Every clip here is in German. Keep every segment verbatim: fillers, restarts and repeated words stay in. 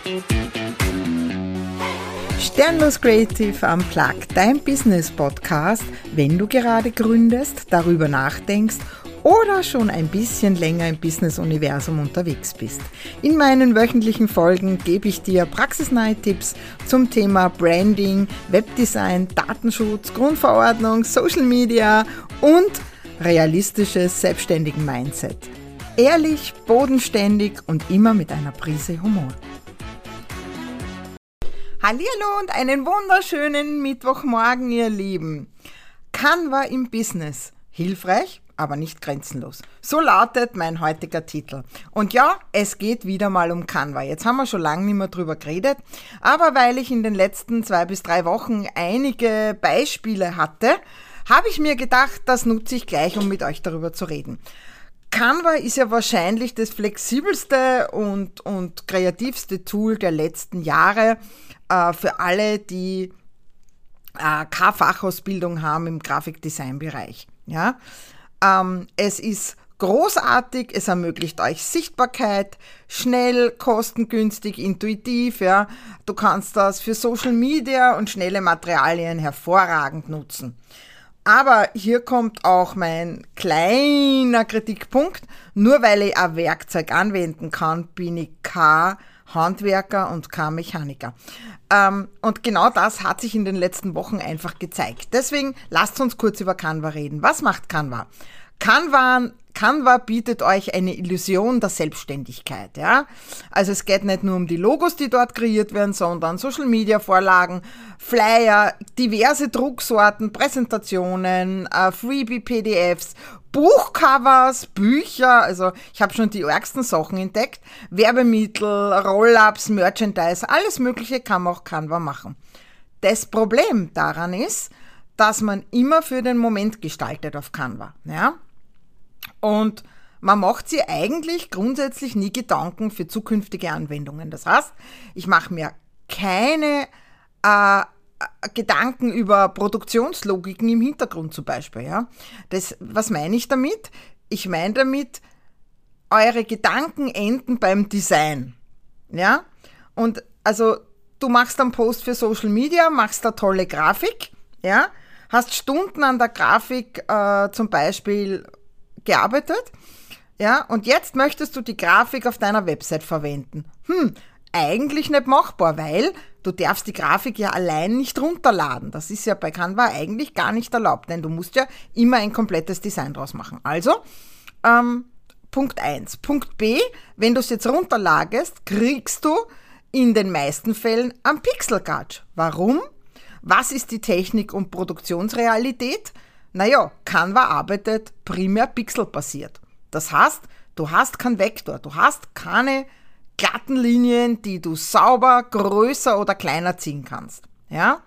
Sternlos Creative Unplugged, dein Business-Podcast, wenn du gerade gründest, darüber nachdenkst oder schon ein bisschen länger im Business-Universum unterwegs bist. In meinen wöchentlichen Folgen gebe ich dir praxisnahe Tipps zum Thema Branding, Webdesign, Datenschutz, Grundverordnung, Social Media und realistisches selbstständigen Mindset. Ehrlich, bodenständig und immer mit einer Prise Humor. Hallihallo und einen wunderschönen Mittwochmorgen, ihr Lieben. Canva im Business. Hilfreich, aber nicht grenzenlos. So lautet mein heutiger Titel. Und ja, es geht wieder mal um Canva. Jetzt haben wir schon lange nicht mehr drüber geredet, aber weil ich in den letzten zwei bis drei Wochen einige Beispiele hatte, habe ich mir gedacht, das nutze ich gleich, um mit euch darüber zu reden. Canva ist ja wahrscheinlich das flexibelste und, und kreativste Tool der letzten Jahre äh, für alle, die äh, keine Fachausbildung haben im Grafikdesign-Bereich. Ja? Ähm, es ist großartig, es ermöglicht euch Sichtbarkeit, schnell, kostengünstig, intuitiv. Ja? Du kannst das für Social Media und schnelle Materialien hervorragend nutzen. Aber hier kommt auch mein kleiner Kritikpunkt. Nur weil ich ein Werkzeug anwenden kann, bin ich kein Handwerker und kein Mechaniker. Ähm, und genau das hat sich in den letzten Wochen einfach gezeigt. Deswegen lasst uns kurz über Canva reden. Was macht Canva? Canva, Canva bietet euch eine Illusion der Selbstständigkeit. Ja? Also es geht nicht nur um die Logos, die dort kreiert werden, sondern Social-Media-Vorlagen, Flyer, diverse Drucksorten, Präsentationen, äh, Freebie-P D Fs, Buchcovers, Bücher, also ich habe schon die ärgsten Sachen entdeckt, Werbemittel, Roll-ups, Merchandise, alles Mögliche kann man auch Canva machen. Das Problem daran ist, dass man immer für den Moment gestaltet auf Canva. Ja? Und man macht sich eigentlich grundsätzlich nie Gedanken für zukünftige Anwendungen. Das heißt, ich mache mir keine äh, Gedanken über Produktionslogiken im Hintergrund zum Beispiel. Ja? Das, was meine ich damit? Ich meine damit, eure Gedanken enden beim Design. Ja? Und also du machst einen Post für Social Media, machst eine tolle Grafik, ja? Hast Stunden an der Grafik äh, zum Beispiel gearbeitet, ja, und jetzt möchtest du die Grafik auf deiner Website verwenden. Hm, eigentlich nicht machbar, weil du darfst die Grafik ja allein nicht runterladen. Das ist ja bei Canva eigentlich gar nicht erlaubt, denn du musst ja immer ein komplettes Design draus machen. Also, ähm, Punkt eins. Punkt B, wenn du es jetzt runterlagest, kriegst du in den meisten Fällen einen Pixelgatsch. Warum? Was ist die Technik- und Produktionsrealität? Naja, Canva arbeitet primär pixelbasiert. Das heißt, du hast keinen Vektor, du hast keine glatten Linien, die du sauber größer oder kleiner ziehen kannst. Ja?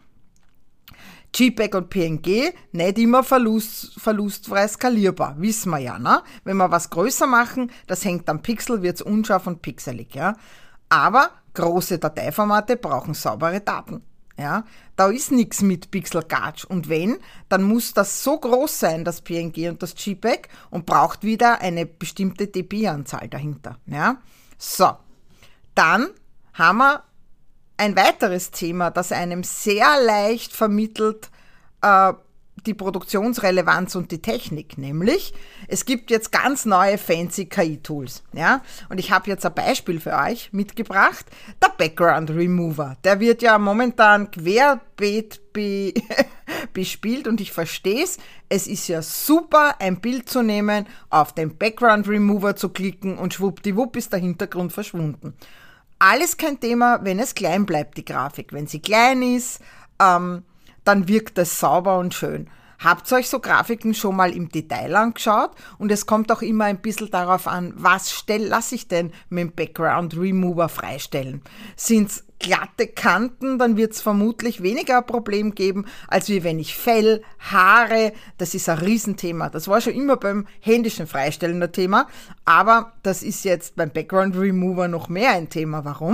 JPEG und P N G nicht immer verlust, verlustfrei skalierbar, wissen wir ja. Ne? Wenn wir was größer machen, das hängt am Pixel, wird es unscharf und pixelig. Ja? Aber große Dateiformate brauchen saubere Daten. Ja, da ist nichts mit Pixelgatsch. Und wenn, dann muss das so groß sein, das P N G und das JPEG, und braucht wieder eine bestimmte D B I-Anzahl dahinter. Ja, so, dann haben wir ein weiteres Thema, das einem sehr leicht vermittelt äh, die Produktionsrelevanz und die Technik, nämlich es gibt jetzt ganz neue fancy K I-Tools, ja, und ich habe jetzt ein Beispiel für euch mitgebracht, der Background Remover, der wird ja momentan querbeet be- bespielt und ich verstehe es, es ist ja super, ein Bild zu nehmen, auf den Background Remover zu klicken und schwuppdiwupp ist der Hintergrund verschwunden. Alles kein Thema, wenn es klein bleibt, die Grafik, wenn sie klein ist, ähm, dann wirkt das sauber und schön. Habt ihr euch so Grafiken schon mal im Detail angeschaut? Und es kommt auch immer ein bisschen darauf an, was lasse ich denn mit dem Background Remover freistellen? Sind es glatte Kanten, dann wird es vermutlich weniger ein Problem geben, als wie wenn ich Fell, Haare, das ist ein Riesenthema. Das war schon immer beim händischen Freistellen ein Thema, aber das ist jetzt beim Background Remover noch mehr ein Thema. Warum?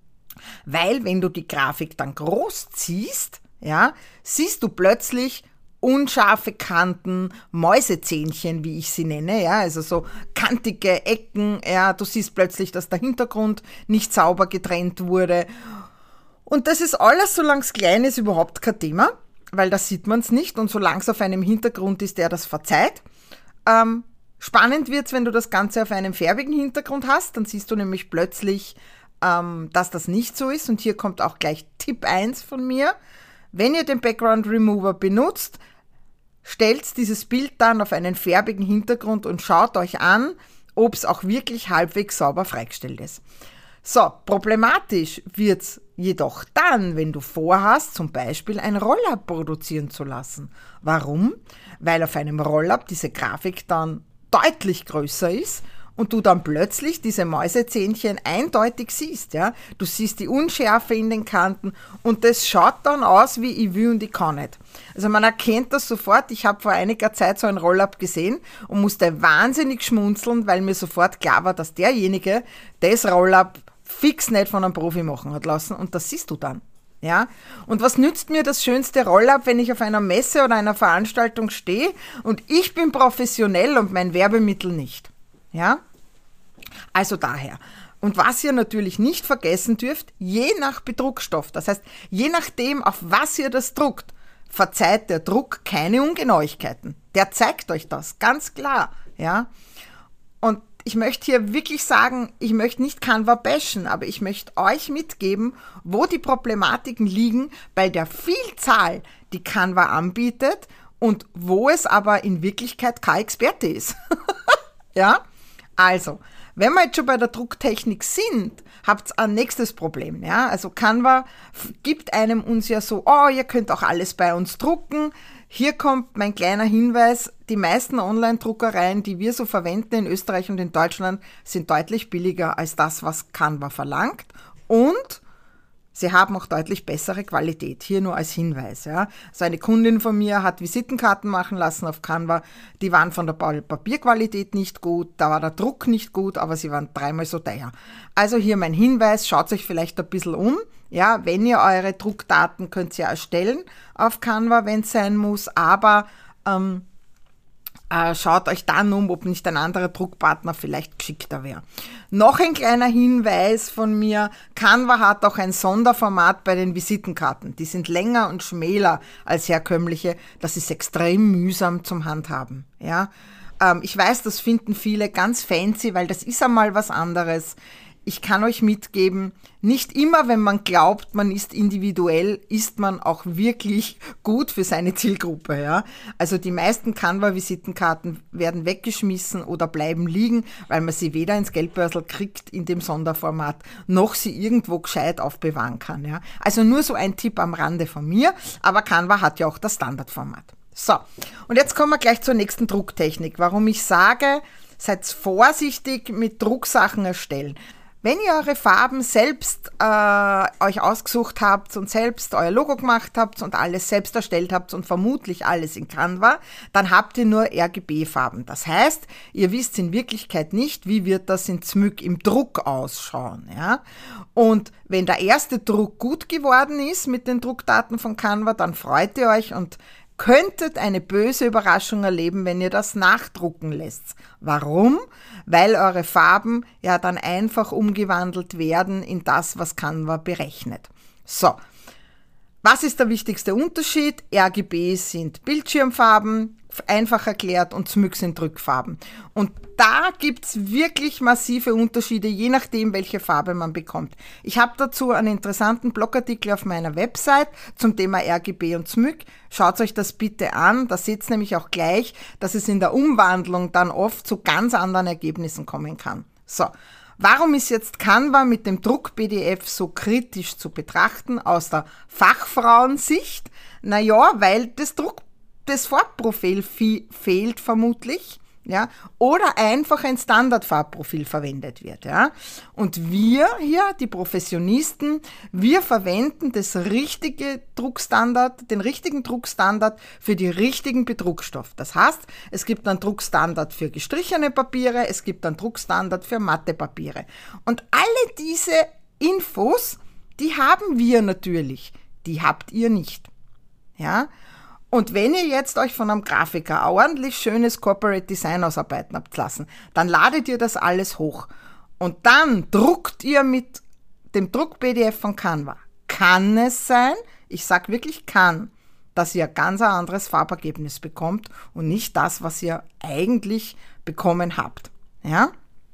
Weil wenn du die Grafik dann groß ziehst, ja, siehst du plötzlich unscharfe Kanten, Mäusezähnchen, wie ich sie nenne, ja, also so kantige Ecken, ja, du siehst plötzlich, dass der Hintergrund nicht sauber getrennt wurde. Und das ist alles, solange es klein ist, überhaupt kein Thema, weil da sieht man es nicht und solange es auf einem Hintergrund ist, der das verzeiht. Ähm, spannend wird es, wenn du das Ganze auf einem färbigen Hintergrund hast, dann siehst du nämlich plötzlich, ähm, dass das nicht so ist. Und hier kommt auch gleich Tipp eins von mir. Wenn ihr den Background Remover benutzt, stellt dieses Bild dann auf einen färbigen Hintergrund und schaut euch an, ob es auch wirklich halbwegs sauber freigestellt ist. So, problematisch wird es jedoch dann, wenn du vorhast, zum Beispiel ein Roll-Up produzieren zu lassen. Warum? Weil auf einem Roll-Up diese Grafik dann deutlich größer ist und du dann plötzlich diese Mäusezähnchen eindeutig siehst. Ja? Du siehst die Unschärfe in den Kanten und das schaut dann aus wie ich will und ich kann nicht. Also man erkennt das sofort. Ich habe vor einiger Zeit so ein Roll-Up gesehen und musste wahnsinnig schmunzeln, weil mir sofort klar war, dass derjenige das Roll-Up fix nicht von einem Profi machen hat lassen und das siehst du dann. Ja? Und was nützt mir das schönste Roll-Up, wenn ich auf einer Messe oder einer Veranstaltung stehe und ich bin professionell und mein Werbemittel nicht? Ja? Also daher. Und was ihr natürlich nicht vergessen dürft, je nach Bedruckstoff, das heißt, je nachdem, auf was ihr das druckt, verzeiht der Druck keine Ungenauigkeiten. Der zeigt euch das, ganz klar. Ja? Und ich möchte hier wirklich sagen, ich möchte nicht Canva bashen, aber ich möchte euch mitgeben, wo die Problematiken liegen bei der Vielzahl, die Canva anbietet und wo es aber in Wirklichkeit kein Experte ist. Ja? Also, wenn wir jetzt schon bei der Drucktechnik sind, habt ihr ein nächstes Problem. Ja? Also Canva gibt einem uns ja so, oh, ihr könnt auch alles bei uns drucken. Hier kommt mein kleiner Hinweis, die meisten Online-Druckereien, die wir so verwenden in Österreich und in Deutschland, sind deutlich billiger als das, was Canva verlangt und sie haben auch deutlich bessere Qualität. Hier nur als Hinweis. Ja. So eine Kundin von mir hat Visitenkarten machen lassen auf Canva, die waren von der Papierqualität nicht gut, da war der Druck nicht gut, aber sie waren dreimal so teuer. Also hier mein Hinweis, schaut euch vielleicht ein bisschen um. Ja, wenn ihr eure Druckdaten könnt ihr erstellen auf Canva, wenn es sein muss, aber ähm, äh, schaut euch dann um, ob nicht ein anderer Druckpartner vielleicht geschickter wäre. Noch ein kleiner Hinweis von mir, Canva hat auch ein Sonderformat bei den Visitenkarten. Die sind länger und schmäler als herkömmliche. Das ist extrem mühsam zum Handhaben. Ja? Ähm, ich weiß, das finden viele ganz fancy, weil das ist einmal was anderes. Ich kann euch mitgeben, nicht immer, wenn man glaubt, man ist individuell, ist man auch wirklich gut für seine Zielgruppe. Ja? Also die meisten Canva-Visitenkarten werden weggeschmissen oder bleiben liegen, weil man sie weder ins Geldbörsel kriegt in dem Sonderformat, noch sie irgendwo gescheit aufbewahren kann. Ja? Also nur so ein Tipp am Rande von mir, aber Canva hat ja auch das Standardformat. So, und jetzt kommen wir gleich zur nächsten Drucktechnik. Warum ich sage, seid vorsichtig mit Drucksachen erstellen. Wenn ihr eure Farben selbst äh, euch ausgesucht habt und selbst euer Logo gemacht habt und alles selbst erstellt habt und vermutlich alles in Canva, dann habt ihr nur R G B-Farben. Das heißt, ihr wisst in Wirklichkeit nicht, wie wird das in Zmyk im Druck ausschauen. Ja? Und wenn der erste Druck gut geworden ist mit den Druckdaten von Canva, dann freut ihr euch und könntet eine böse Überraschung erleben, wenn ihr das nachdrucken lässt. Warum? Weil eure Farben ja dann einfach umgewandelt werden in das, was Canva berechnet. So, was ist der wichtigste Unterschied? R G B sind Bildschirmfarben, einfach erklärt, und Zmyk sind Drückfarben. Und da gibt's wirklich massive Unterschiede, je nachdem, welche Farbe man bekommt. Ich habe dazu einen interessanten Blogartikel auf meiner Website zum Thema R G B und Zmyk. Schaut euch das bitte an. Da seht ihr nämlich auch gleich, dass es in der Umwandlung dann oft zu ganz anderen Ergebnissen kommen kann. So, warum ist jetzt Canva mit dem Druck-P D F so kritisch zu betrachten aus der Fachfrauensicht? Naja, weil das Druck das Farbprofil fehlt vermutlich, ja, oder einfach ein Standardfarbprofil verwendet wird, ja. Und wir hier, die Professionisten, wir verwenden das richtige Druckstandard, den richtigen Druckstandard für die richtigen Bedruckstoff. Das heißt, es gibt einen Druckstandard für gestrichene Papiere, es gibt einen Druckstandard für matte Papiere. Und alle diese Infos, die haben wir natürlich, die habt ihr nicht, ja. Und wenn ihr jetzt euch von einem Grafiker ein ordentlich schönes Corporate Design ausarbeiten habt lassen, dann ladet ihr das alles hoch. Und dann druckt ihr mit dem Druck-P D F von Canva. Kann es sein, ich sage wirklich kann, dass ihr ein ganz anderes Farbergebnis bekommt und nicht das, was ihr eigentlich bekommen habt. Ja?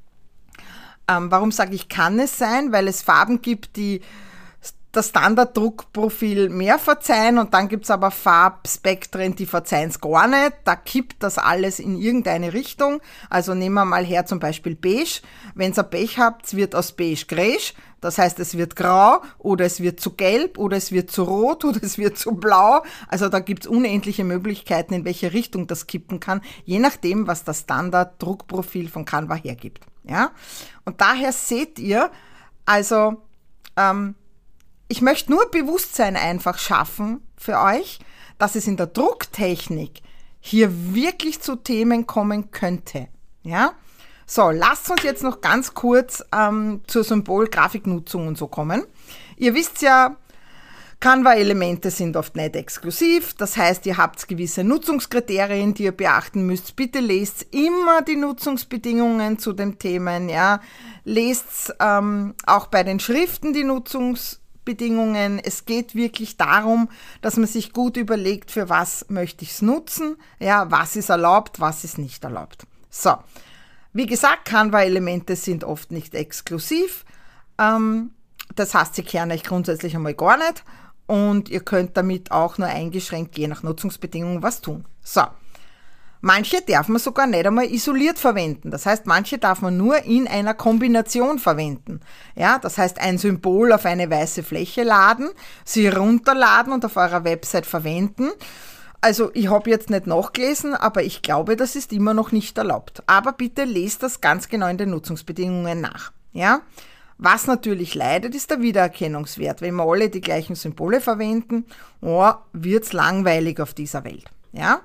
Ähm, warum sage ich kann es sein? Weil es Farben gibt, die das Standarddruckprofil mehr verzeihen und dann gibt es aber Farbspektren, die verzeihen es gar nicht. Da kippt das alles in irgendeine Richtung. Also nehmen wir mal her zum Beispiel beige. Wenn ihr Pech habt, wird aus beige gräsch. Das heißt, es wird grau oder es wird zu gelb oder es wird zu rot oder es wird zu blau. Also da gibt es unendliche Möglichkeiten, in welche Richtung das kippen kann, je nachdem, was das Standarddruckprofil von Canva hergibt. Ja? Und daher seht ihr, also ähm, ich möchte nur Bewusstsein einfach schaffen für euch, dass es in der Drucktechnik hier wirklich zu Themen kommen könnte. Ja? So, lasst uns jetzt noch ganz kurz ähm, zur Symbol-Grafiknutzung und so kommen. Ihr wisst ja, Canva-Elemente sind oft nicht exklusiv. Das heißt, ihr habt gewisse Nutzungskriterien, die ihr beachten müsst. Bitte lest immer die Nutzungsbedingungen zu den Themen. Ja? Lest ähm, auch bei den Schriften die Nutzungsbedingungen. Bedingungen. Es geht wirklich darum, dass man sich gut überlegt, für was möchte ich es nutzen, ja, was ist erlaubt, was ist nicht erlaubt. So, wie gesagt, Canva-Elemente sind oft nicht exklusiv. Ähm, das heißt, sie kehren euch grundsätzlich einmal gar nicht und ihr könnt damit auch nur eingeschränkt, je nach Nutzungsbedingungen, was tun. So. Manche darf man sogar nicht einmal isoliert verwenden. Das heißt, manche darf man nur in einer Kombination verwenden. Ja, das heißt, ein Symbol auf eine weiße Fläche laden, sie runterladen und auf eurer Website verwenden. Also ich habe jetzt nicht nachgelesen, aber ich glaube, das ist immer noch nicht erlaubt. Aber bitte lest das ganz genau in den Nutzungsbedingungen nach. Ja? Was natürlich leidet, ist der Wiedererkennungswert. Wenn wir alle die gleichen Symbole verwenden, oh, wird's langweilig auf dieser Welt. Ja?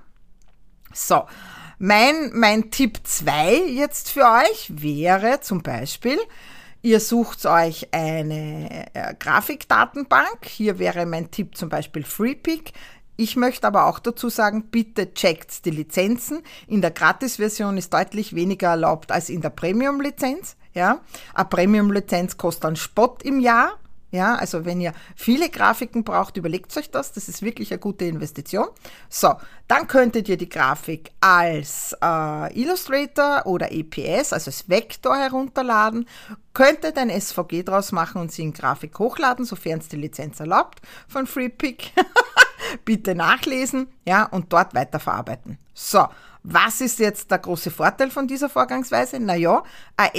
So, mein, mein Tipp zwei jetzt für euch wäre zum Beispiel, ihr sucht euch eine äh, Grafikdatenbank. Hier wäre mein Tipp zum Beispiel Freepik. Ich möchte aber auch dazu sagen, bitte checkt die Lizenzen. In der Gratis-Version ist deutlich weniger erlaubt als in der Premium-Lizenz. Ja? Eine Premium-Lizenz kostet einen Spott im Jahr. Ja, also wenn ihr viele Grafiken braucht, überlegt euch das. Das ist wirklich eine gute Investition. So, dann könntet ihr die Grafik als äh, Illustrator oder E P S, also als Vektor herunterladen, könntet ein S V G draus machen und sie in Grafik hochladen, sofern es die Lizenz erlaubt von Freepik. Bitte nachlesen, ja, und dort weiterverarbeiten. So, was ist jetzt der große Vorteil von dieser Vorgangsweise? Naja, ein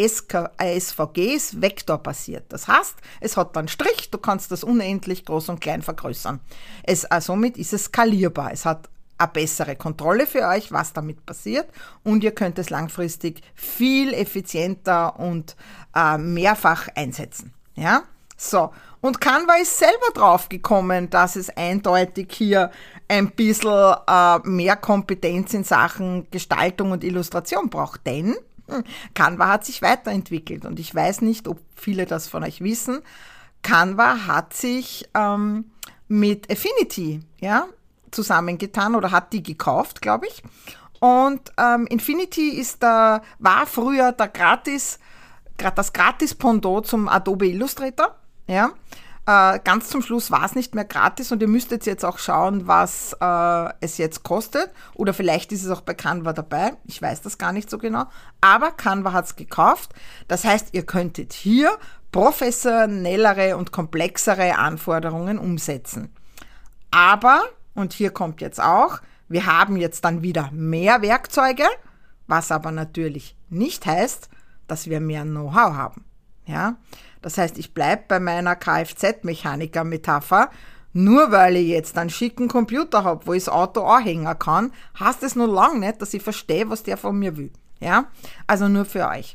S V G ist vektorbasiert. Das heißt, es hat dann Strich, du kannst das unendlich groß und klein vergrößern. Es, äh, somit ist es skalierbar. Es hat eine bessere Kontrolle für euch, was damit passiert, und ihr könnt es langfristig viel effizienter und äh, mehrfach einsetzen. Ja? So, und Canva ist selber drauf gekommen, dass es eindeutig hier ein bisschen äh, mehr Kompetenz in Sachen Gestaltung und Illustration braucht, denn hm, Canva hat sich weiterentwickelt und ich weiß nicht, ob viele das von euch wissen. Canva hat sich ähm, mit Affinity, ja, zusammengetan oder hat die gekauft, glaube ich. Und ähm, Infinity ist der, war früher der Gratis, das Gratis-Pendant zum Adobe Illustrator. Ja, äh, ganz zum Schluss war es nicht mehr gratis und ihr müsstet jetzt auch schauen, was äh, es jetzt kostet. Oder vielleicht ist es auch bei Canva dabei. Ich weiß das gar nicht so genau. Aber Canva hat es gekauft. Das heißt, ihr könntet hier professionellere und komplexere Anforderungen umsetzen. Aber, und hier kommt jetzt auch, wir haben jetzt dann wieder mehr Werkzeuge, was aber natürlich nicht heißt, dass wir mehr Know-how haben. Ja, das heißt, ich bleibe bei meiner Kfz-Mechaniker-Metapher. Nur weil ich jetzt einen schicken Computer habe, wo ich das Auto anhängen kann, heißt es noch lange nicht, dass ich verstehe, was der von mir will. Ja, also nur für euch.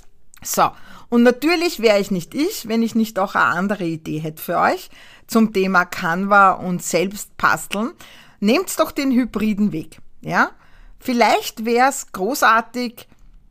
So, und natürlich wäre ich nicht ich, wenn ich nicht auch eine andere Idee hätte für euch zum Thema Canva und Selbstbasteln. Nehmt doch den hybriden Weg. Ja, vielleicht wäre es großartig,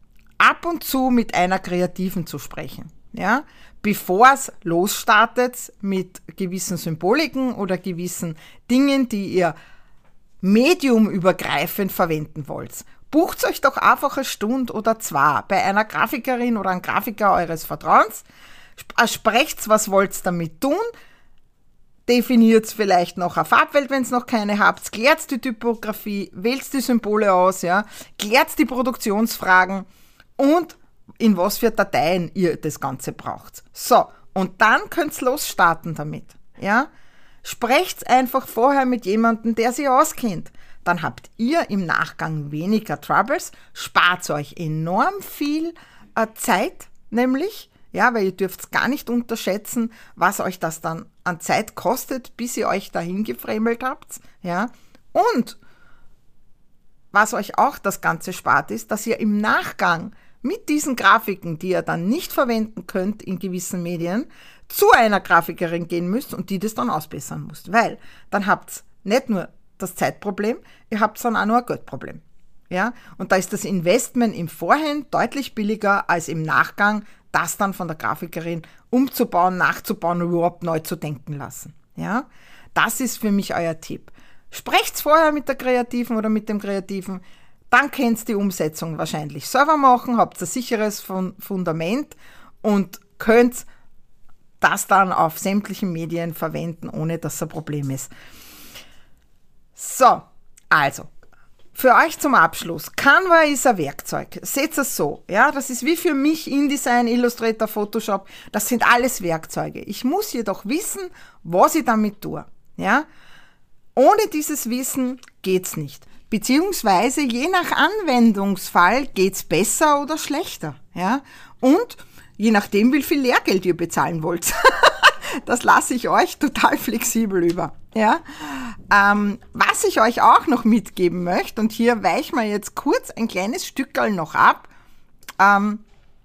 ab und zu mit einer Kreativen zu sprechen. Ja, bevor es losstartet mit gewissen Symboliken oder gewissen Dingen, die ihr mediumübergreifend verwenden wollt, bucht euch doch einfach eine Stunde oder zwei bei einer Grafikerin oder einem Grafiker eures Vertrauens, sprecht, was wollt ihr damit tun, definiert vielleicht noch eine Farbwelt, wenn ihr noch keine habt, klärt die Typografie, wählt die Symbole aus, ja, klärt die Produktionsfragen und in was für Dateien ihr das Ganze braucht. So, und dann könnt ihr losstarten damit. Ja? Sprecht einfach vorher mit jemandem, der sich auskennt. Dann habt ihr im Nachgang weniger Troubles, spart euch enorm viel äh, Zeit, nämlich, ja, weil ihr dürft gar nicht unterschätzen, was euch das dann an Zeit kostet, bis ihr euch dahin gefremelt habt. Ja? Und was euch auch das Ganze spart, ist, dass ihr im Nachgang mit diesen Grafiken, die ihr dann nicht verwenden könnt in gewissen Medien, zu einer Grafikerin gehen müsst und die das dann ausbessern müsst. Weil dann habt ihr nicht nur das Zeitproblem, ihr habt dann auch noch ein Geldproblem. Ja? Und da ist das Investment im Vorhinein deutlich billiger als im Nachgang, das dann von der Grafikerin umzubauen, nachzubauen und überhaupt neu zu denken lassen. Ja? Das ist für mich euer Tipp. Sprecht's vorher mit der Kreativen oder mit dem Kreativen, dann könnt ihr die Umsetzung wahrscheinlich selber machen, habt ein sicheres Fundament und könnt das dann auf sämtlichen Medien verwenden, ohne dass es ein Problem ist. So, also, für euch zum Abschluss. Canva ist ein Werkzeug. Seht es so, ja, das ist wie für mich InDesign, Illustrator, Photoshop, das sind alles Werkzeuge. Ich muss jedoch wissen, was ich damit tue, ja. Ohne dieses Wissen geht's nicht. Beziehungsweise je nach Anwendungsfall geht's besser oder schlechter. Ja? Und je nachdem, wie viel Lehrgeld ihr bezahlen wollt. Das lasse ich euch total flexibel über. Ja? Ähm, was ich euch auch noch mitgeben möchte, und hier weichen wir jetzt kurz ein kleines Stückerl noch ab. Ähm,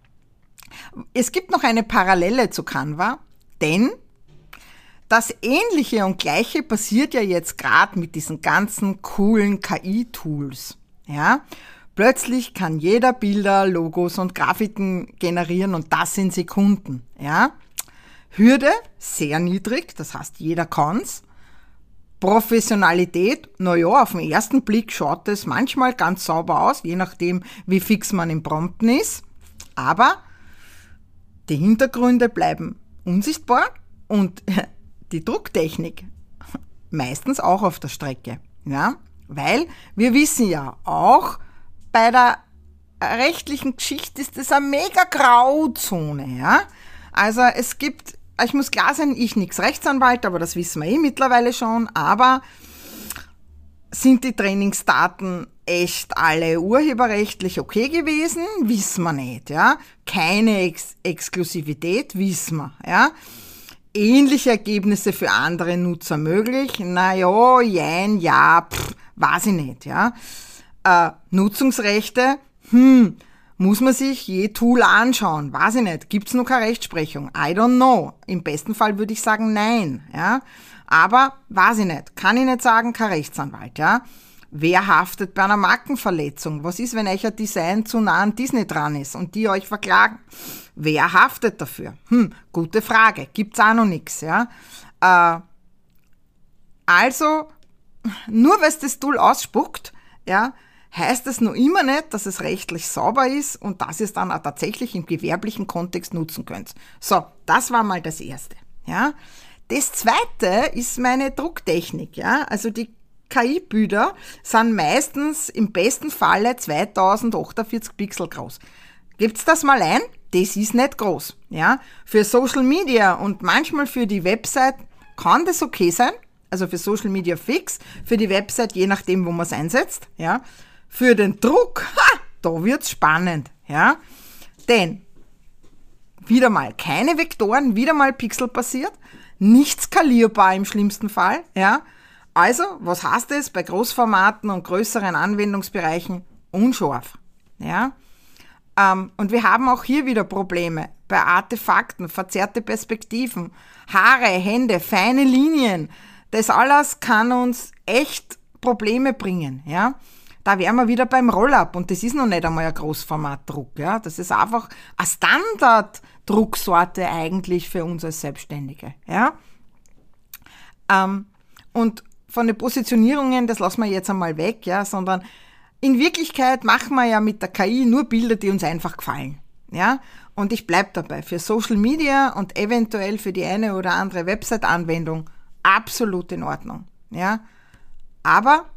es gibt noch eine Parallele zu Canva, denn das Ähnliche und Gleiche passiert ja jetzt gerade mit diesen ganzen coolen K I-Tools. Ja? Plötzlich kann jeder Bilder, Logos und Grafiken generieren und das in Sekunden. Ja? Hürde sehr niedrig, das heißt jeder kann's. Professionalität, naja, auf den ersten Blick schaut es manchmal ganz sauber aus, je nachdem wie fix man im Prompten ist. Aber die Hintergründe bleiben unsichtbar und die Drucktechnik meistens auch auf der Strecke, ja, weil wir wissen ja, auch bei der rechtlichen Geschichte ist das eine mega Grauzone, ja, also es gibt, ich muss klar sein, ich nix Rechtsanwalt, aber das wissen wir eh mittlerweile schon, aber sind die Trainingsdaten echt alle urheberrechtlich okay gewesen? Wissen wir nicht, ja, keine Ex- Exklusivität, wissen wir, ja. Ähnliche Ergebnisse für andere Nutzer möglich? Naja, jein, ja, pff, weiß ich nicht, ja. Äh, Nutzungsrechte? Hm, muss man sich je Tool anschauen? Weiß ich nicht. Gibt's noch keine Rechtsprechung? I don't know. Im besten Fall würde ich sagen nein, ja. Aber, weiß ich nicht. Kann ich nicht sagen, kein Rechtsanwalt, ja. Wer haftet bei einer Markenverletzung? Was ist, wenn euch ein Design zu nah an Disney dran ist und die euch verklagen? Wer haftet dafür? Hm, gute Frage. Gibt's auch noch nichts, ja. Äh, also, nur weil es das Tool ausspuckt, ja, heißt es noch immer nicht, dass es rechtlich sauber ist und dass ihr es dann auch tatsächlich im gewerblichen Kontext nutzen könnt. So, das war mal das Erste, ja. Das Zweite ist meine Drucktechnik, ja. Also die K I-Bilder sind meistens im besten Falle zweitausendachundvierzig Pixel groß. Gebt's das mal ein? Das ist nicht groß. Ja? Für Social Media und manchmal für die Website kann das okay sein. Also für Social Media fix, für die Website je nachdem, wo man es einsetzt. Ja? Für den Druck, ha, da wird's spannend. Ja? Denn wieder mal keine Vektoren, wieder mal pixelbasiert, nicht skalierbar im schlimmsten Fall. Ja? Also, was heißt es bei Großformaten und größeren Anwendungsbereichen? Unscharf. Ja? Ähm, und wir haben auch hier wieder Probleme bei Artefakten, verzerrte Perspektiven, Haare, Hände, feine Linien. Das alles kann uns echt Probleme bringen. Ja? Da wären wir wieder beim Roll-Up und das ist noch nicht einmal ein Großformatdruck. Ja? Das ist einfach eine Standarddrucksorte eigentlich für uns als Selbstständige. Ja? Ähm, und von den Positionierungen, das lassen wir jetzt einmal weg, ja, sondern in Wirklichkeit machen wir ja mit der K I nur Bilder, die uns einfach gefallen, ja. Und ich bleib dabei, für Social Media und eventuell für die eine oder andere Website-Anwendung absolut in Ordnung, ja. Aber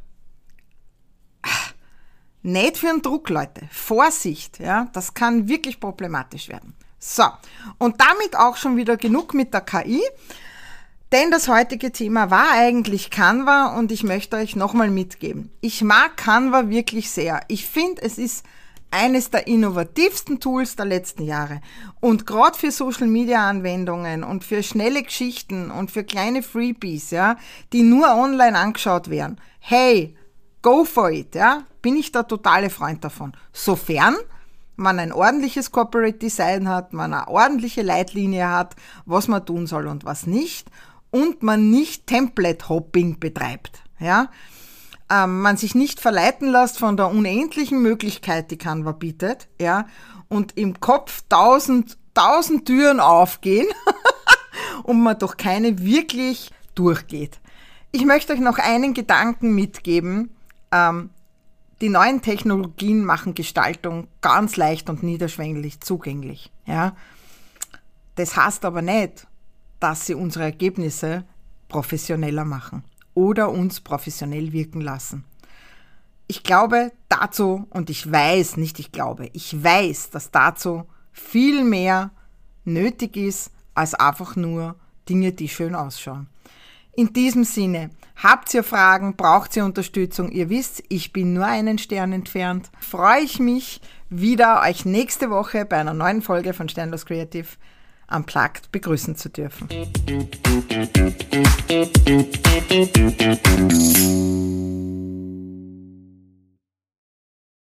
nicht für einen Druck, Leute. Vorsicht, ja, das kann wirklich problematisch werden. So, und damit auch schon wieder genug mit der K I, denn das heutige Thema war eigentlich Canva und ich möchte euch nochmal mitgeben. Ich mag Canva wirklich sehr. Ich finde, es ist eines der innovativsten Tools der letzten Jahre. Und gerade für Social-Media-Anwendungen und für schnelle Geschichten und für kleine Freebies, ja, die nur online angeschaut werden, hey, go for it, ja, bin ich der totale Freund davon. Sofern man ein ordentliches Corporate Design hat, man eine ordentliche Leitlinie hat, was man tun soll und was nicht, und man nicht Template-Hopping betreibt, ja, ähm, man sich nicht verleiten lässt von der unendlichen Möglichkeit, die Canva bietet, ja, und im Kopf tausend, tausend Türen aufgehen und man durch keine wirklich durchgeht. Ich möchte euch noch einen Gedanken mitgeben. Ähm, die neuen Technologien machen Gestaltung ganz leicht und niederschwellig zugänglich. Ja? Das heißt aber nicht, dass sie unsere Ergebnisse professioneller machen oder uns professionell wirken lassen. Ich glaube dazu, und ich weiß, nicht ich glaube, ich weiß, dass dazu viel mehr nötig ist, als einfach nur Dinge, die schön ausschauen. In diesem Sinne, habt ihr Fragen, braucht ihr Unterstützung? Ihr wisst, ich bin nur einen Stern entfernt. Freue ich mich wieder, euch nächste Woche bei einer neuen Folge von Sternlos Creative Unplugged begrüßen zu dürfen.